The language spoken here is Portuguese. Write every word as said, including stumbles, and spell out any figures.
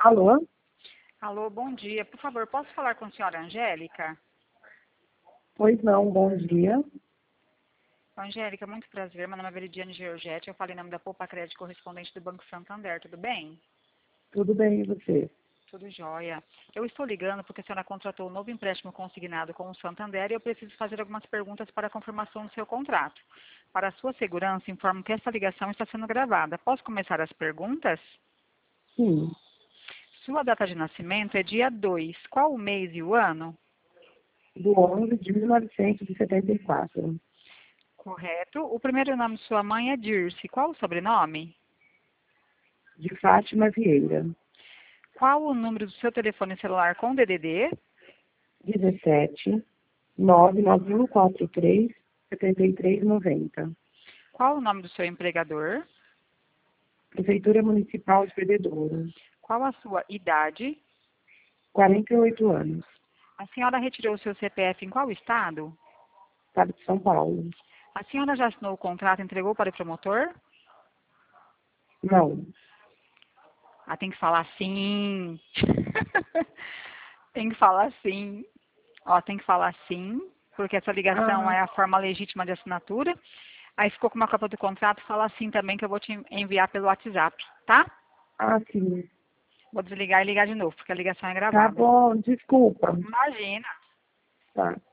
Alô? Alô, bom dia. Por favor, posso falar com a senhora Angélica? Pois não, bom dia. Angélica, muito prazer. Meu nome é Veridiane Georgette. Eu falei em nome da Poupa Crédito correspondente do Banco Santander. Tudo bem? Tudo bem, e você? Tudo jóia. Eu estou ligando porque a senhora contratou um novo empréstimo consignado com o Santander e eu preciso fazer algumas perguntas para a confirmação do seu contrato. Para a sua segurança, informo que essa ligação está sendo gravada. Posso começar as perguntas? Sim, Sua data de nascimento é dia dois. Qual o mês e o ano? do onze de mil novecentos e setenta e quatro. Correto. O primeiro nome de sua mãe é Dirce. Qual o sobrenome? De Fátima Vieira. Qual o número do seu telefone celular com D D D? dezessete, nove nove um quatro três, sete três nove zero. Qual o nome do seu empregador? Prefeitura Municipal de Bebedouro. Qual a sua idade? quarenta e oito anos. A senhora retirou o seu C P F em qual estado? Estado de São Paulo. A senhora já assinou o contrato e entregou para o promotor? Não. Ah, tem que falar sim. Tem que falar sim. Ó, tem que falar sim, porque essa ligação Ah, é a forma legítima de assinatura. Aí ficou com uma cópia do contrato, fala sim também que eu vou te enviar pelo WhatsApp, tá? ah, sim. Vou desligar e ligar de novo, porque a ligação é Tá gravada. bom, desculpa. Imagina. Tá.